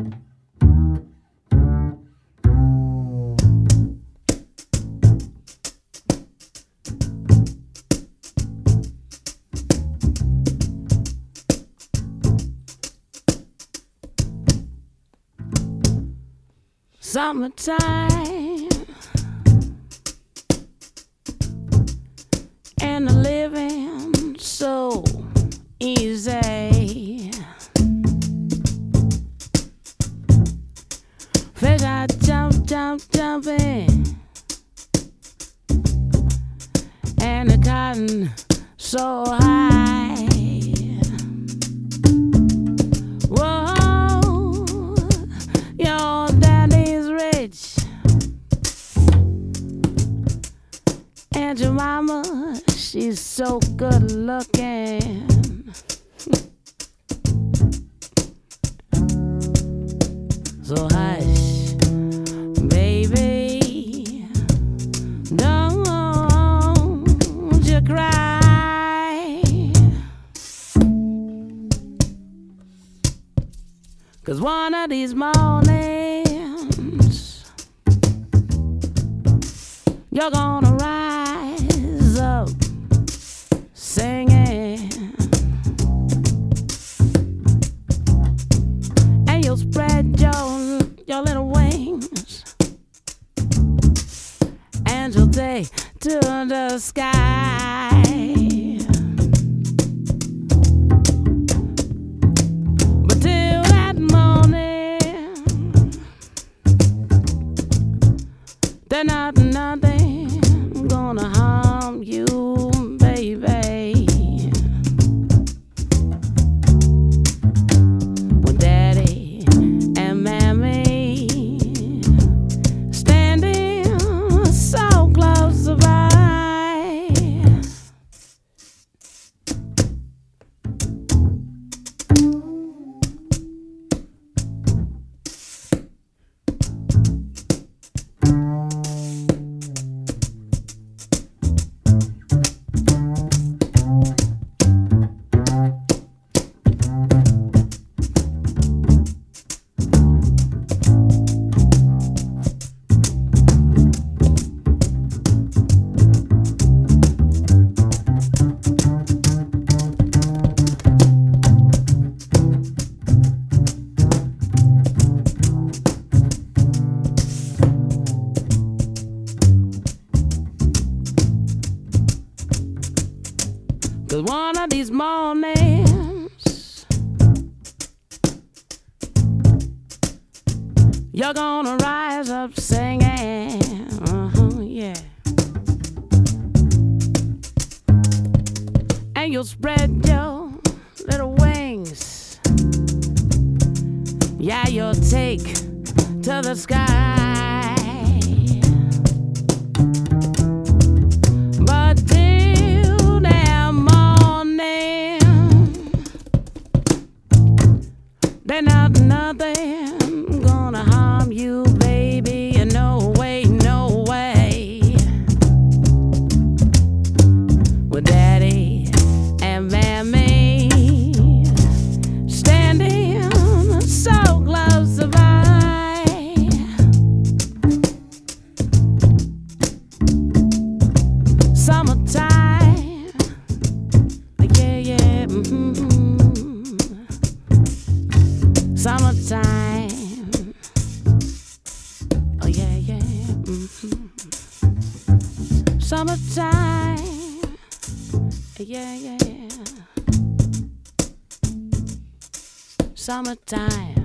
Summertime and the living so easy. Fish I jumping, and the cotton so high. Whoa, your daddy's rich, and your mama, she's so good looking. So hush, baby, don't you cry, 'cause one of these mornings you're gonna rise up singing, and you'll spread your little wings, and you'll take to the sky. But till that morning, there's nothing gonna harm you, baby. When daddy and mammy standing so close by, cause one of these mornings you're gonna rise up singing, yeah, and you'll spread your little wings, yeah, you'll take to the sky. But till that morning, there's nothing gonna harm you, baby. No way, no way. With daddy and mammy standing so close by. Summertime, yeah, yeah, Summertime, oh yeah, yeah, Summertime, yeah, yeah, Summertime.